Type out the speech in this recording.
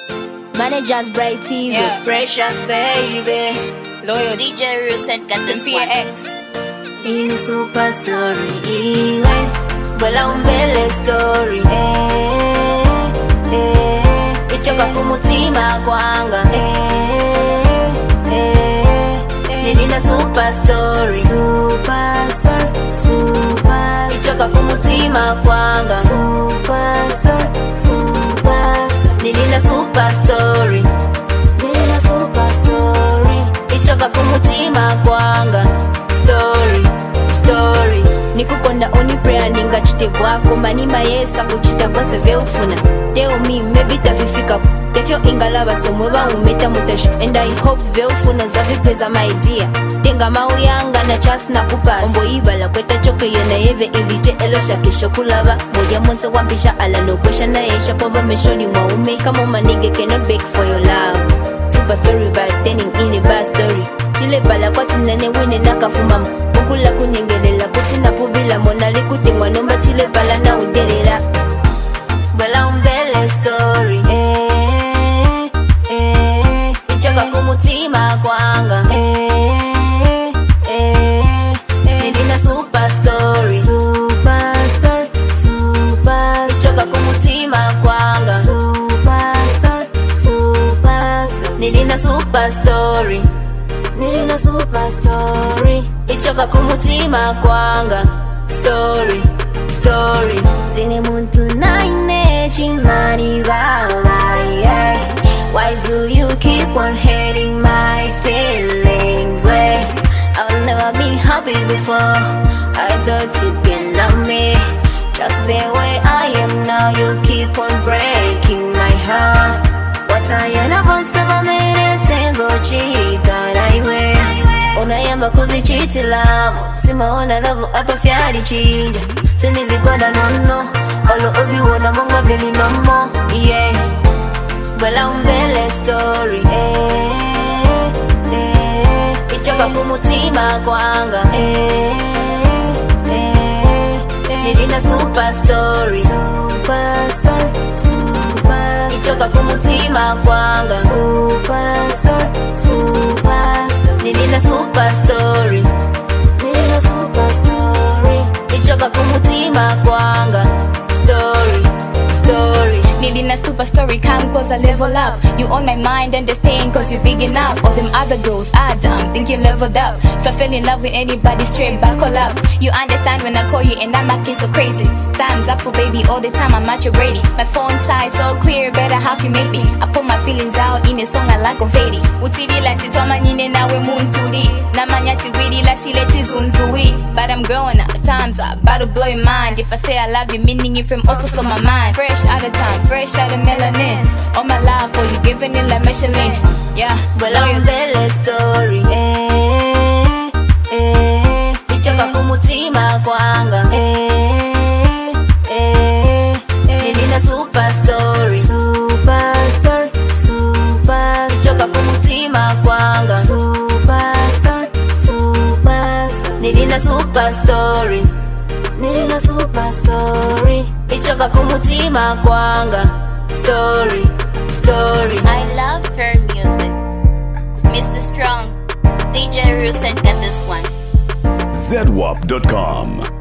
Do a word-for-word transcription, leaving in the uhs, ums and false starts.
Managers Bright Easy, Yeah. Precious Baby, Loyal D J Rusen got this P one. X. ini super story iwe Bola umbele story eh, eh, ichoka kumutima kwanga eh, eh, nilina super story super story super ichoka kumutima kwanga super story super nilina super story nilina super story ichoka kumutima kwanga story story nikukonda oni prayer ninga chitebwako manima yesa kuchita vose veufuna tell me maybe tafifika defyo ingalaba somwe baumeta mutasho and I hope veufuna zavipeza my dear tenga mauyanga na chance na kupas ombo ibala kweta choke yona yeve ilije elosha kesho kulaba moja monse wampisha ala no question na yesha poba meshoni mwaume kama manige cannot beg for your love super story by turning in a bad story chile bala kwa tinene wine nakafuma ukula kunyengelela kutina pubila monali kutimwa nomba chile bala na uderera bala umbele story eh eh ichoka kumutima kwanga eh eh nilina super story super story super ichoka kumutima kwanga super story super nilina super story nilina super story ichoka kumutima kwanga story story zine muntu naine chimani baba yeah. Why do you keep on hating my feelings way I've never been happy before I thought you can love me just the way I am now you keep on breaking my heart what I am about seven minutes go cheat on highway unayamba kuvichitila simaona love hapa fyari chinja sini vigoda nono olo oviwona monga vili nomo yeah bala umbele story eh eh ichoka kumutima kwanga eh eh nilina super story super story super ichoka kumutima kwanga super story super nilina super story nilina super story ichoka kumutima kwanga story story Nilina super story, come cause I level up. You on my mind and they staying cause you big enough. All them other girls, I dumb, think you leveled up. If I fell in love with anybody, straight back all up. You understand when I call you and I'm acting so crazy. Thumbs up for baby all the time, I'm at your Brady. My phone size so clear, better half you make me. I put my feelings out in a song I like confetti. Utidi la titoma nyine nawe munturi. Namanya tiwidi la sile chizunzui. But I'm growing up, times up, about to blow your mind. If I say I love you, meaning you from also so my mind. Fresh out of time, fresh out of melanin. All my life for you giving it like Michelin. Yeah, well I'm the story eh eh ichoka kumutima kwanga eh eh nilina super story super story super ichoka kumutima kwanga super story super nilina super story nilina super story ichoka kumutima kwanga story story I love her music. Mister Strong, D J Rusen got this one. Z W A P dot com